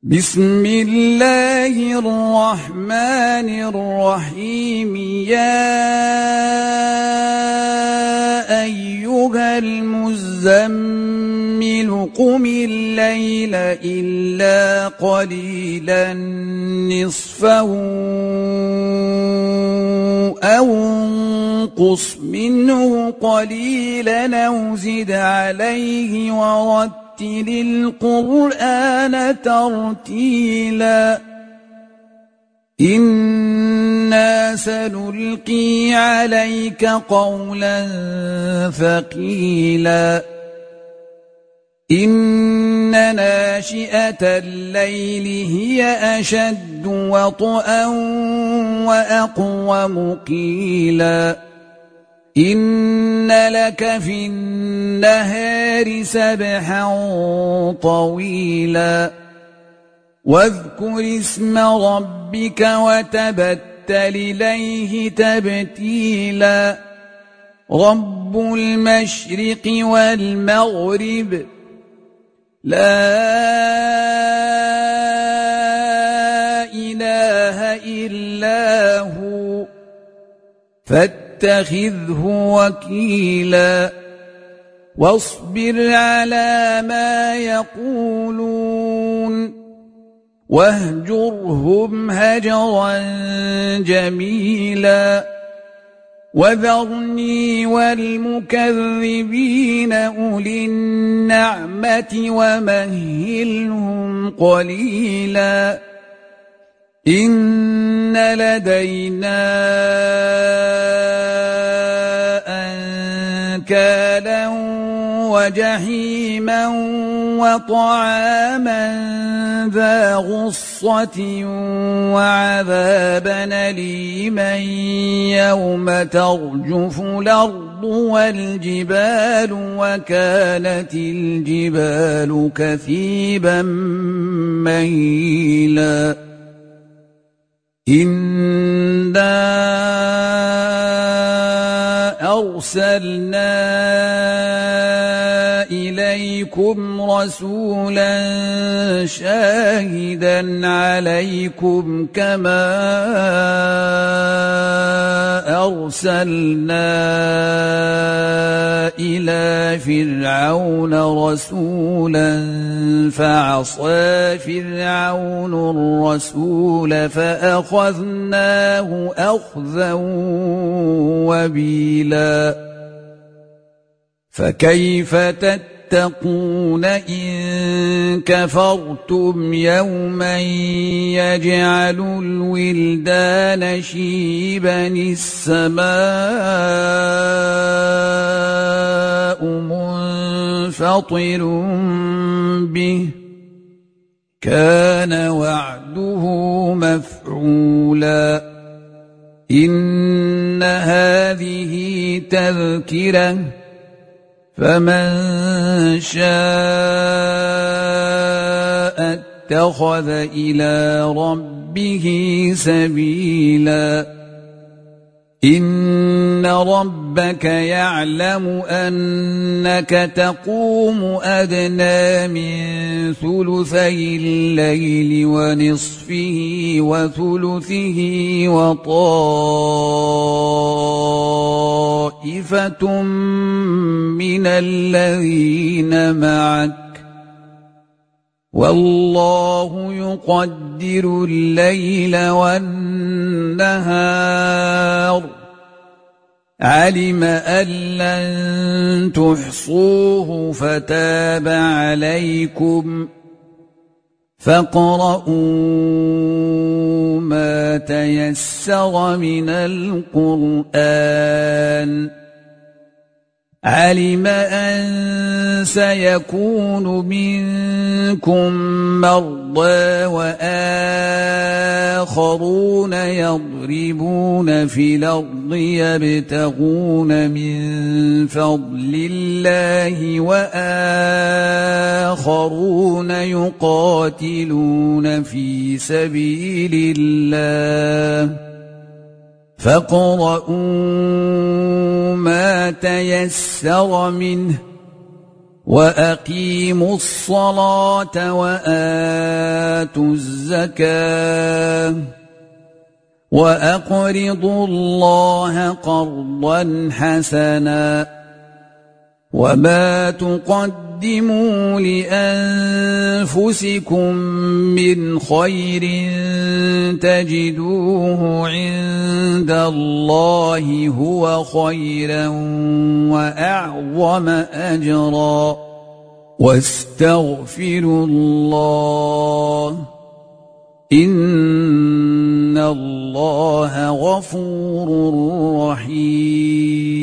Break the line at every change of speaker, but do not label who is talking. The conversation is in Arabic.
بسم الله الرحمن الرحيم يا أيها المزمل قم الليل إلا قليلا نصفه أو انقص منه قليلا أو زد عليه ورتل القرآن ترتيلا إنا سنلقي عليك قولا ثقيلا إن ناشئة الليل هي أشد وطئا وأقوم قيلا إن لك في النهار سبحا طويلا واذكر اسم ربك وتبتل إليه تبتيلا رب المشرق والمغرب لا إله إلا هو فاتخذه وكيلا واصبر على ما يقولون واهجرهم هجرا جميلا وذرني والمكذبين أولي النعمة ومهلهم قليلا إن لدينا أنكالا وجحيما وطعاما ذا غصة وعذابا أليما يوم ترجف الأرض والجبال وكانت الجبال كثيبا مهيلا إنا أرسلنا إليكم رسولا شاهدا عليكم كما أرسلنا إلى فرعون رسولا فعصى فرعون الرسول فأخذناه أخذا وبيلا فكيف تتقون إن كفرتم يوما يجعل الولدان شيبا السماء منفطر به كان وعده مفعولا إن هذه تذكرة فمن شاء اتخذ إلى ربه سبيلا إن ربك يعلم أنك تقوم أدنى من ثلثي الليل ونصفه وثلثه وطائفة من الذين معك والله يقدر الليل والنهار علم أن لن تحصوه فتاب عليكم فاقرؤوا ما تيسر من القرآن علم أن سيكون منكم مرضى وآخرون يضربون في الأرض يبتغون من فضل الله وآخرون يقاتلون في سبيل الله فاقرؤوا ما تيسر منه وأقيموا الصلاة وآتوا وآتوا الزكاة وأقرضوا الله قرضا حسنا وما تقدموا لأنفسكم من خير تجدوه عند الله هو خيرا وأعظم أجرا واستغفروا الله إن الله غفور رحيم